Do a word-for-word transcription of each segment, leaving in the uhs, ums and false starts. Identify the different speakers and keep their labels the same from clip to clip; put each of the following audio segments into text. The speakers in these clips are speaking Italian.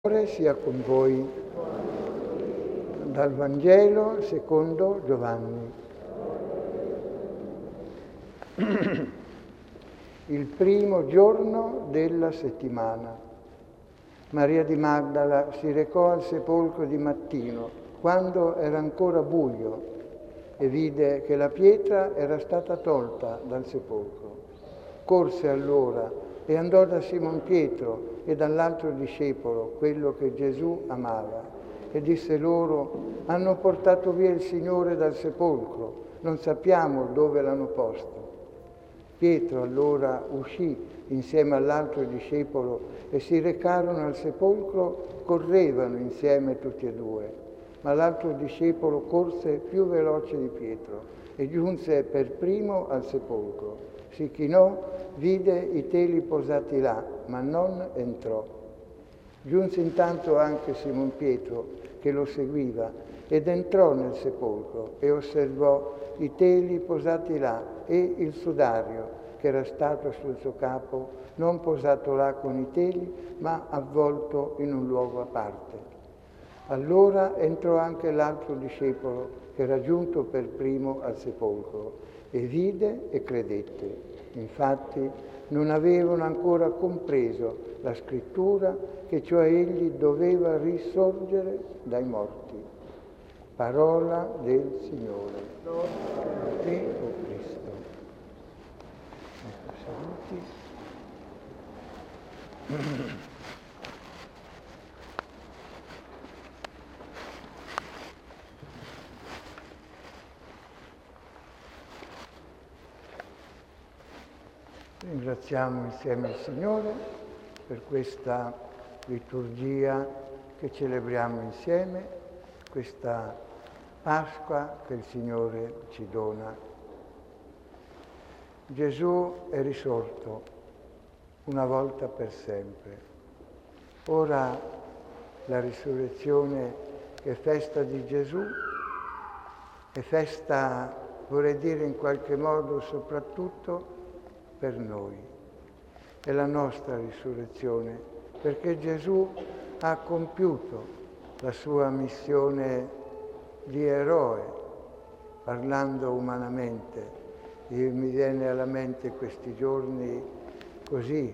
Speaker 1: Signore sia con voi. Dal Vangelo secondo Giovanni. Il primo giorno della settimana. Maria di Magdala si recò al sepolcro di mattino, quando era ancora buio, e vide che la pietra era stata tolta dal sepolcro. Corse allora e andò da Simon Pietro e dall'altro discepolo, quello che Gesù amava, e disse loro: hanno portato via il Signore dal sepolcro, non sappiamo dove l'hanno posto. Pietro allora uscì insieme all'altro discepolo e si recarono al sepolcro, correvano insieme tutti e due. Ma l'altro discepolo corse più veloce di Pietro e giunse per primo al sepolcro. Si chinò, vide i teli posati là, ma non entrò. Giunse intanto anche Simon Pietro, che lo seguiva, ed entrò nel sepolcro e osservò i teli posati là e il sudario che era stato sul suo capo, non posato là con i teli, ma avvolto in un luogo a parte. Allora entrò anche l'altro discepolo, che era giunto per primo al sepolcro, e vide e credette. Infatti non avevano ancora compreso la scrittura, che cioè egli doveva risorgere dai morti. Parola del Signore. A te, o Cristo. Ecco, saluti. Ringraziamo insieme il Signore per questa liturgia che celebriamo insieme, questa Pasqua che il Signore ci dona. Gesù è risorto una volta per sempre. Ora la risurrezione, che è festa di Gesù, è festa, vorrei dire in qualche modo, soprattutto per noi. È la nostra risurrezione, perché Gesù ha compiuto la sua missione di eroe, parlando umanamente. E mi viene alla mente questi giorni così,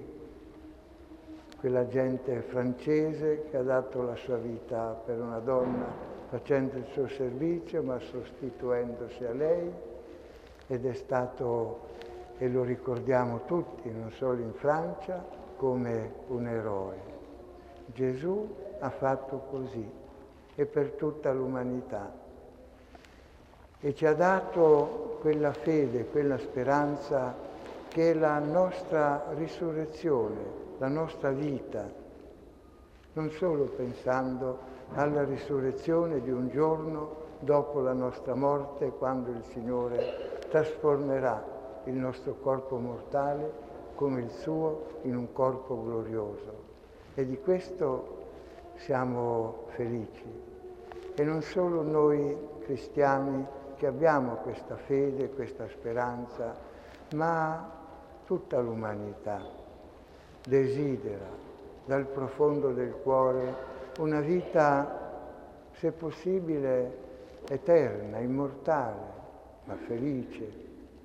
Speaker 1: quella gente francese che ha dato la sua vita per una donna, facendo il suo servizio, ma sostituendosi a lei, ed è stato, e lo ricordiamo tutti, non solo in Francia, come un eroe. Gesù ha fatto così, e per tutta l'umanità. E ci ha dato quella fede, quella speranza che è la nostra risurrezione, la nostra vita, non solo pensando alla risurrezione di un giorno dopo la nostra morte, quando il Signore trasformerà il nostro corpo mortale come il suo in un corpo glorioso. E di questo siamo felici. E non solo noi cristiani che abbiamo questa fede, questa speranza, ma tutta l'umanità desidera dal profondo del cuore una vita, se possibile, eterna, immortale, ma felice,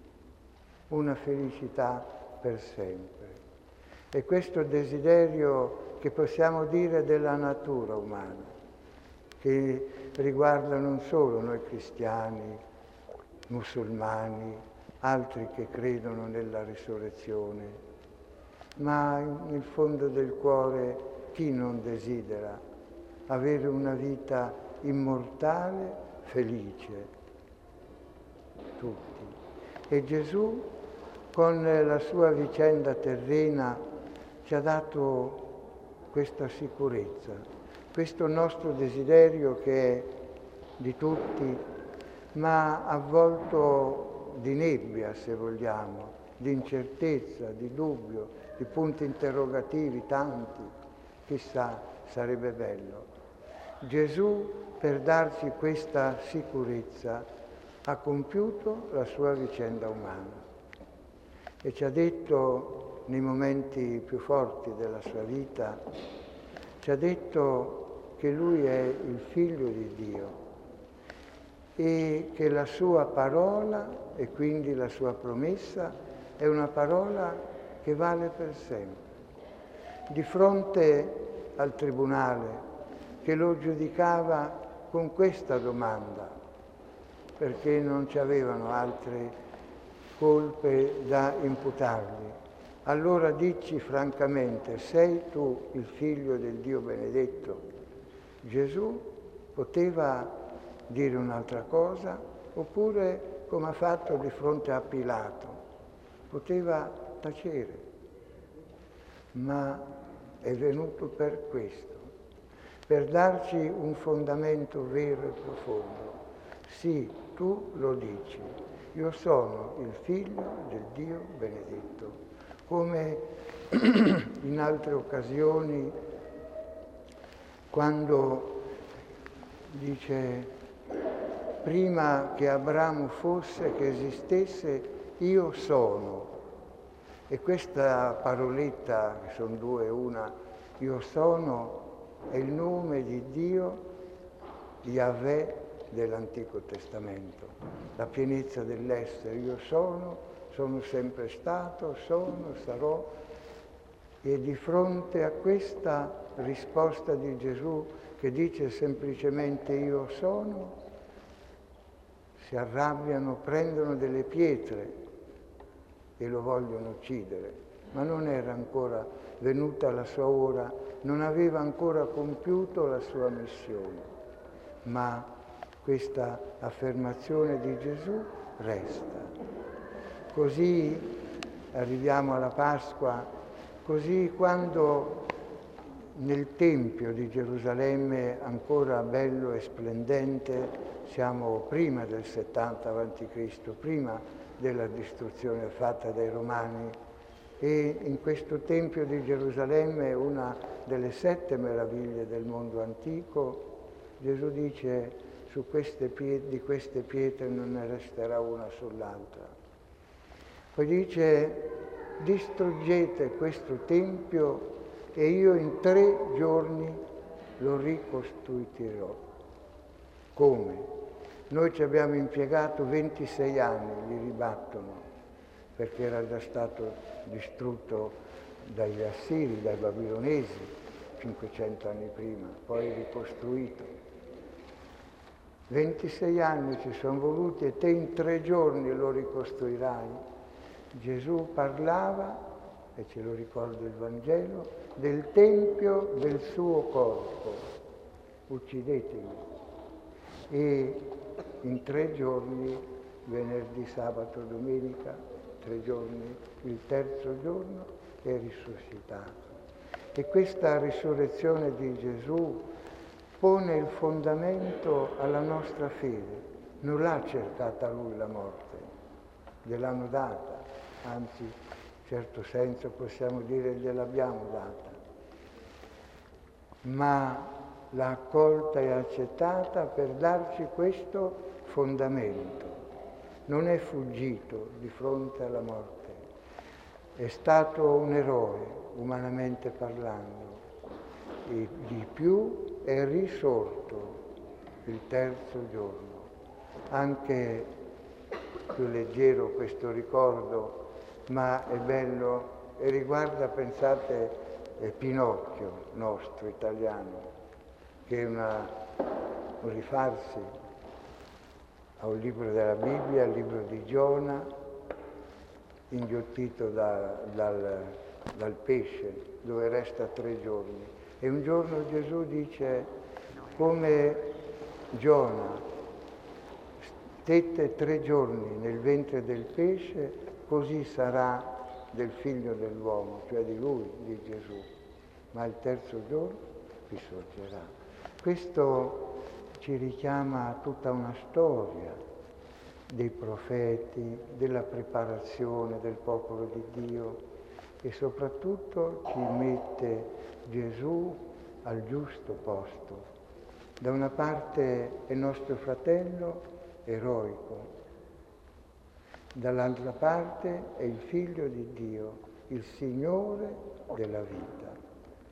Speaker 1: una felicità per sempre. E questo desiderio che possiamo dire della natura umana, che riguarda non solo noi cristiani, musulmani, altri che credono nella risurrezione, ma nel fondo del cuore chi non desidera avere una vita immortale, felice? Tutti. E Gesù, con la sua vicenda terrena, ci ha dato questa sicurezza, questo nostro desiderio che è di tutti, ma avvolto di nebbia, se vogliamo, di incertezza, di dubbio, di punti interrogativi tanti. Chissà, sarebbe bello. Gesù, per darci questa sicurezza, ha compiuto la sua vicenda umana e ci ha detto nei momenti più forti della sua vita: ci ha detto che Lui è il Figlio di Dio e che la sua parola, e quindi la sua promessa, è una parola che vale per sempre. Di fronte al tribunale che lo giudicava con questa domanda, perché non ci avevano altre colpe da imputargli. Allora dici francamente, sei tu il figlio del Dio benedetto? Gesù poteva dire un'altra cosa, oppure, come ha fatto di fronte a Pilato, poteva tacere. Ma è venuto per questo, per darci un fondamento vero e profondo. Sì, tu lo dici, io sono il figlio del Dio benedetto. Come in altre occasioni, quando dice, prima che Abramo fosse, che esistesse, io sono. E questa paroletta, che sono due, una, io sono, è il nome di Dio, Yahweh, dell'Antico Testamento. La pienezza dell'essere, io sono, sono sempre stato, sono, sarò. E di fronte a questa risposta di Gesù, che dice semplicemente io sono, si arrabbiano, prendono delle pietre e lo vogliono uccidere, ma non era ancora venuta la sua ora, non aveva ancora compiuto la sua missione. Ma questa affermazione di Gesù resta. Così arriviamo alla Pasqua, così quando nel Tempio di Gerusalemme, ancora bello e splendente, siamo prima del settanta avanti Cristo, prima della distruzione fatta dai Romani, e in questo Tempio di Gerusalemme, una delle sette meraviglie del mondo antico, Gesù dice, su queste pietre, di queste pietre non ne resterà una sull'altra. Poi dice, distruggete questo Tempio e io in tre giorni lo ricostruirò. Come? Noi ci abbiamo impiegato ventisei anni, li ribattono, perché era già stato distrutto dagli Assiri, dai Babilonesi, cinquecento anni prima, poi ricostruito. ventisei anni ci sono voluti e te in tre giorni lo ricostruirai. Gesù parlava, e ce lo ricorda il Vangelo, del Tempio del suo corpo. Uccidetemi. E in tre giorni, venerdì, sabato, domenica, tre giorni, il terzo giorno è risuscitato. E questa risurrezione di Gesù pone il fondamento alla nostra fede. Non l'ha cercata lui la morte, gliel'hanno data, anzi, in certo senso possiamo dire gliel'abbiamo data, ma l'ha accolta e accettata per darci questo fondamento. Non è fuggito di fronte alla morte, è stato un eroe, umanamente parlando, e di più è risorto il terzo giorno. Anche più leggero questo ricordo, ma è bello e riguarda, pensate, Pinocchio nostro italiano, che è una, un rifarsi a un libro della Bibbia, al libro di Giona, inghiottito da, dal, dal pesce, dove resta tre giorni. E un giorno Gesù dice, come Giona stette tre giorni nel ventre del pesce, così sarà del figlio dell'uomo, cioè di lui, di Gesù. Ma il terzo giorno risorgerà. Questo ci richiama a tutta una storia dei profeti, della preparazione del popolo di Dio e soprattutto ci mette Gesù al giusto posto. Da una parte è nostro fratello eroico, dall'altra parte è il Figlio di Dio, il Signore della vita.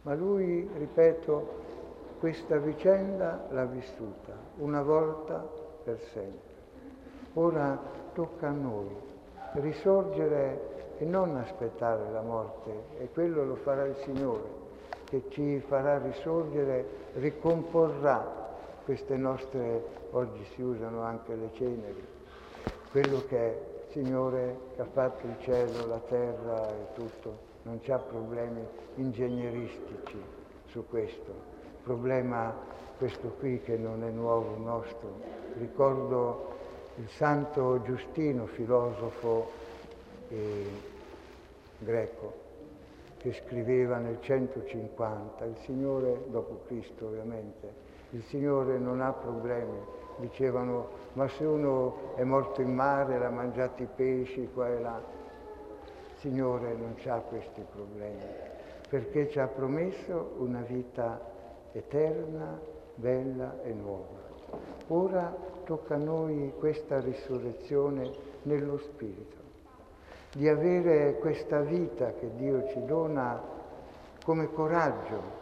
Speaker 1: Ma lui, ripeto, questa vicenda l'ha vissuta una volta per sempre. Ora tocca a noi risorgere e non aspettare la morte, e quello lo farà il Signore, che ci farà risorgere, ricomporrà queste nostre, oggi si usano anche le ceneri, quello che è il Signore che ha fatto il cielo, la terra e tutto, non c'ha problemi ingegneristici su questo. Il problema, questo qui che non è nuovo nostro, ricordo il santo Giustino, filosofo eh, greco, che scriveva nel centocinquanta, il Signore, dopo Cristo ovviamente, il Signore non ha problemi. Dicevano, ma se uno è morto in mare, l'ha mangiato i pesci, qua e là. Il Signore non ha questi problemi, perché ci ha promesso una vita eterna, bella e nuova. Ora tocca a noi questa risurrezione nello Spirito, di avere questa vita che Dio ci dona come coraggio,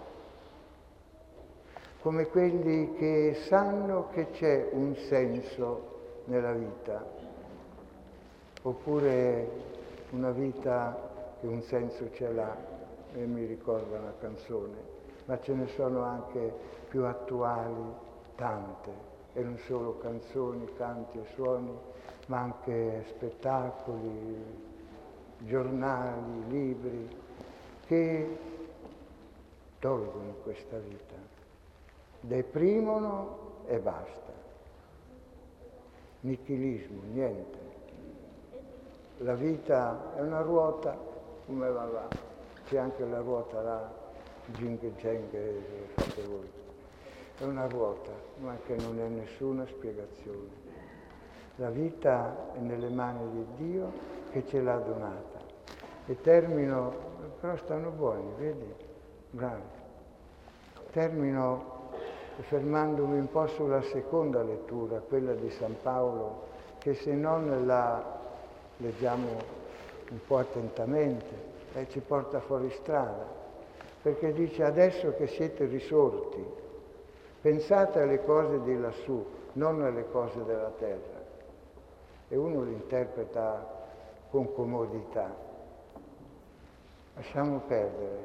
Speaker 1: come quelli che sanno che c'è un senso nella vita, oppure una vita che un senso ce l'ha, e mi ricorda una canzone, ma ce ne sono anche più attuali, tante, e non solo canzoni, canti e suoni, ma anche spettacoli, giornali, libri, che tolgono questa vita, deprimono e basta. Nichilismo, niente. La vita è una ruota, come va va. C'è anche la ruota là, Jing Jeng, fate voi. È una ruota, ma che non è nessuna spiegazione. La vita è nelle mani di Dio che ce l'ha donata. E termino, però stanno buoni, vedi? Bravi. Termino fermandomi un po' sulla seconda lettura, quella di San Paolo, che se non la leggiamo un po' attentamente, eh, ci porta fuori strada, perché dice adesso che siete risorti, pensate alle cose di lassù, non alle cose della terra. E uno li interpreta con comodità. Lasciamo perdere.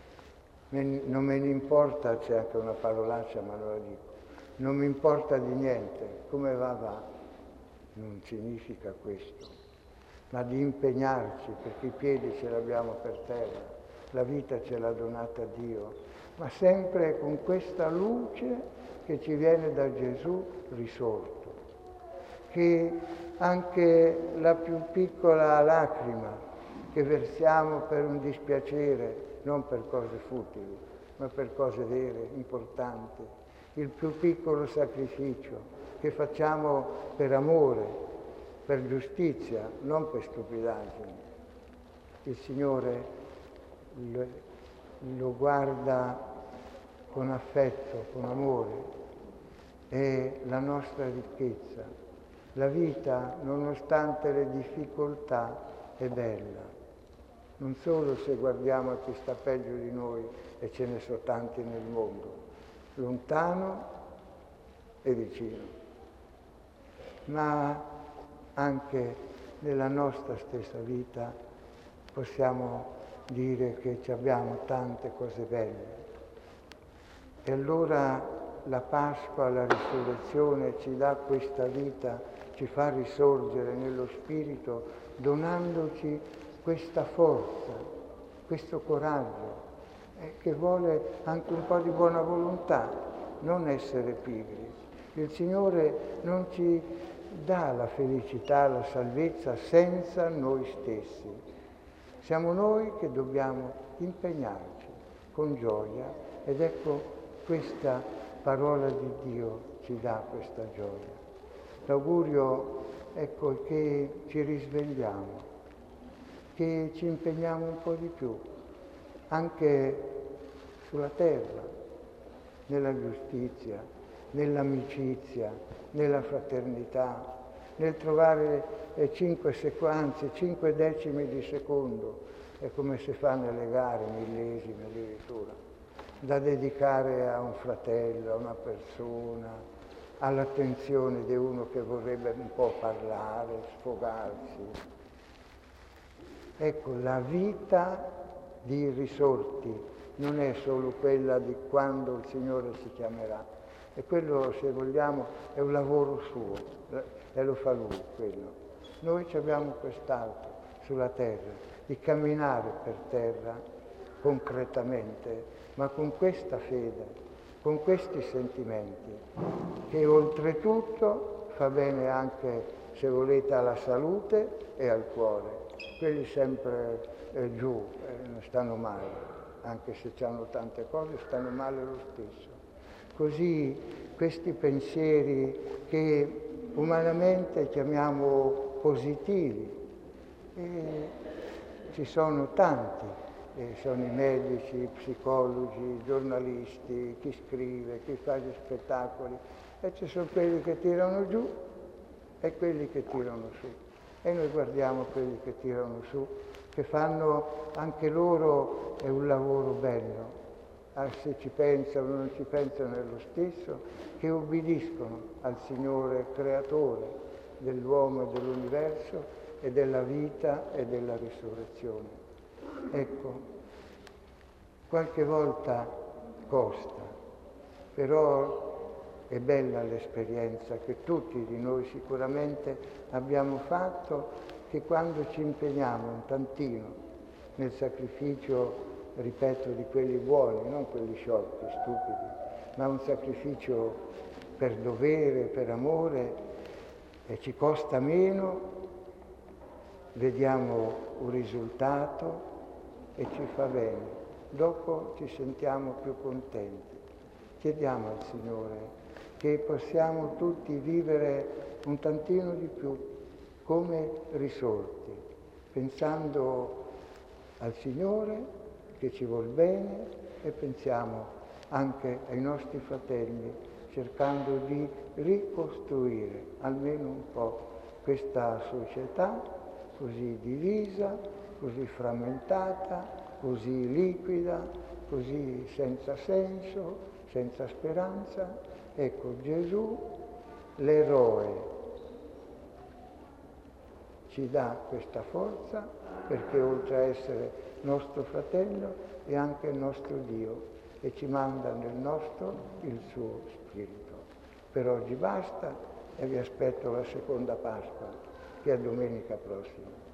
Speaker 1: Non me ne importa, c'è anche una parolaccia, ma non la dico. Non mi importa di niente, come va va. Non significa questo, ma di impegnarci, perché i piedi ce li abbiamo per terra, la vita ce l'ha donata Dio, ma sempre con questa luce che ci viene da Gesù risorto, che anche la più piccola lacrima che versiamo per un dispiacere, non per cose futili, ma per cose vere, importanti, il più piccolo sacrificio che facciamo per amore, per giustizia, non per stupidaggine. Il Signore lo, lo guarda con affetto, con amore, è la nostra ricchezza. La vita, nonostante le difficoltà, è bella. Non solo se guardiamo a chi sta peggio di noi, e ce ne sono tanti nel mondo, lontano e vicino, ma anche nella nostra stessa vita possiamo dire che abbiamo tante cose belle. E allora la Pasqua, la risurrezione ci dà questa vita, ci fa risorgere nello Spirito, donandoci questa forza, questo coraggio, eh, che vuole anche un po' di buona volontà, non essere pigri. Il Signore non ci dà la felicità, la salvezza senza noi stessi. Siamo noi che dobbiamo impegnarci con gioia, ed ecco questa parola di Dio ci dà questa gioia. L'augurio, ecco, che ci risvegliamo, che ci impegniamo un po' di più, anche sulla terra, nella giustizia, nell'amicizia, nella fraternità, nel trovare eh, cinque sequanze, cinque decimi di secondo, è come si fa nelle gare, millesime addirittura. da dedicare a un fratello, a una persona, all'attenzione di uno che vorrebbe un po' parlare, sfogarsi. Ecco, la vita di risorti non è solo quella di quando il Signore ci chiamerà, e quello, se vogliamo, è un lavoro suo, e lo fa Lui quello. Noi ci abbiamo quest'altro sulla terra, di camminare per terra concretamente, ma con questa fede, con questi sentimenti, che oltretutto fa bene anche, se volete, alla salute e al cuore. Quelli sempre eh, giù, eh, non stanno male, anche se hanno tante cose, stanno male lo stesso. Così questi pensieri che umanamente chiamiamo positivi, e ci sono tanti, e sono i medici, i psicologi, i giornalisti, chi scrive, chi fa gli spettacoli, e ci sono quelli che tirano giù e quelli che tirano su. E noi guardiamo quelli che tirano su, che fanno anche loro, è un lavoro bello. Ah, se ci pensano o non ci pensano è lo stesso, che obbediscono al Signore creatore dell'uomo e dell'universo e della vita e della risurrezione. Ecco, qualche volta costa, però è bella l'esperienza che tutti di noi sicuramente abbiamo fatto, che quando ci impegniamo un tantino nel sacrificio, ripeto, di quelli buoni, non quelli sciocchi, stupidi, ma un sacrificio per dovere, per amore, e ci costa meno, vediamo un risultato e ci fa bene. Dopo ci sentiamo più contenti. Chiediamo al Signore che possiamo tutti vivere un tantino di più come risorti, pensando al Signore che ci vuol bene, e pensiamo anche ai nostri fratelli, cercando di ricostruire almeno un po' questa società così divisa, così frammentata, così liquida, così senza senso, senza speranza. Ecco, Gesù, l'eroe, ci dà questa forza, perché oltre a essere nostro fratello è anche il nostro Dio, e ci manda nel nostro il suo Spirito. Per oggi basta, e vi aspetto la seconda Pasqua, che è domenica prossima.